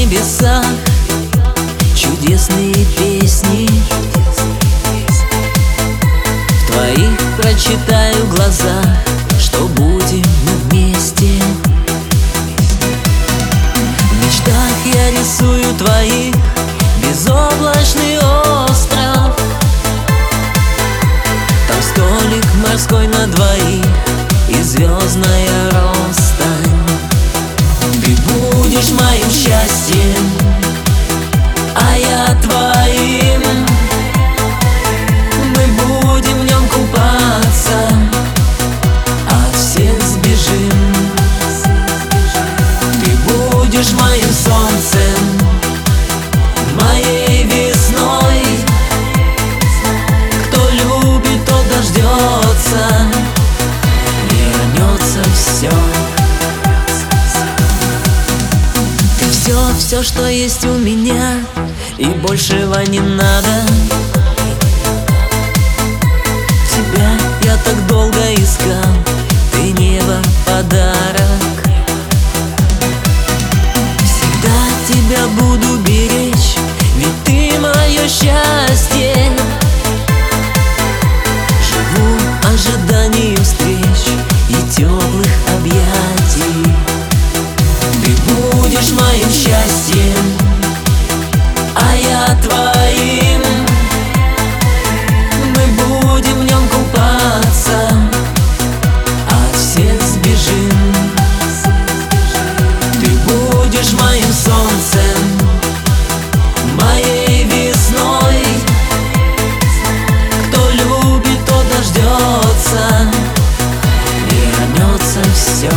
небесах чудесные песни. В твоих прочитаю глазах, что будем мы вместе. В мечтах я рисую твоих безоблачный остров. Там столик морской на двоих и звездная россыпь. Ты будешь моим счастьем, а я твоим. Мы будем в нем купаться, от всех сбежим. Ты будешь моим солнцем, моей весной. Кто любит, тот дождется, вернется все. Все, что есть у меня, и большего не надо. Тебя я так долго искал, ты небо подарок. Всегда тебя буду беречь, ведь ты мое счастье. Живу ожиданием встреч и теплых объятий. Ты будешь моим счастьем, а я твоим. Мы будем в нем купаться, от всех сбежим. Ты будешь моим солнцем, моей весной. Кто любит, тот дождется, вернется все.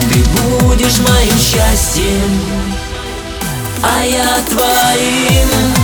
Будешь моим счастьем, а я твоим.